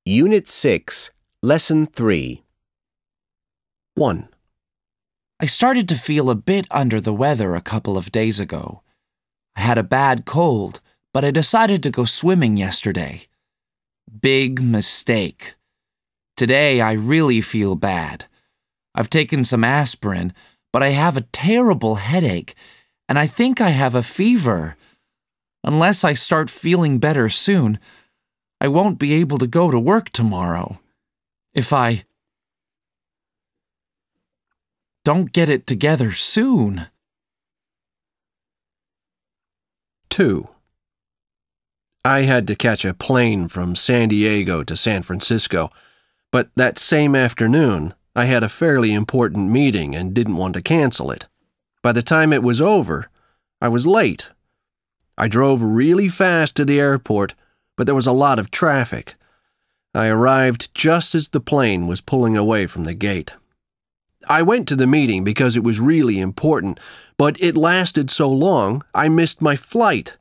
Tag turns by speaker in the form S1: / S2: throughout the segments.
S1: Unit 6, Lesson 3. 1.
S2: I started to feel a bit under the weather a couple of days ago. I had a bad cold, but I decided to go swimming yesterday. Big mistake. Today I really feel bad. I've taken some aspirin, but I have a terrible headache, and I think I have a fever. Unless I start feeling better soon, I won't be able to go to work tomorrow. If I don't get it together soon.
S3: 2. I had to catch a plane from San Diego to San Francisco, but that same afternoon, I had a fairly important meeting and didn't want to cancel it. By the time it was over, I was late. I drove really fast to the airport, but there was a lot of traffic. I arrived just as the plane was pulling away from the gate. I went to the meeting because it was really important, but it lasted so long, I missed my flight.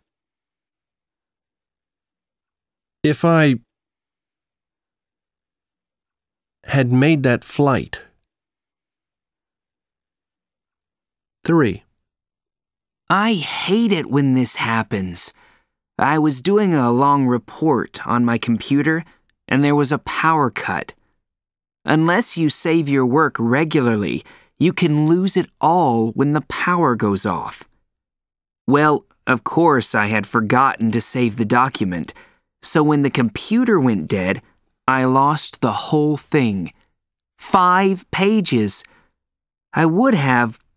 S3: If I had made that flight. 3.
S4: I hate it when this happens. I was doing a long report on my computer, and there was a power cut. Unless you save your work regularly, you can lose it all when the power goes off. Well, of course, I had forgotten to save the document, so when the computer went dead, I lost the whole thing. 5 pages. I would have,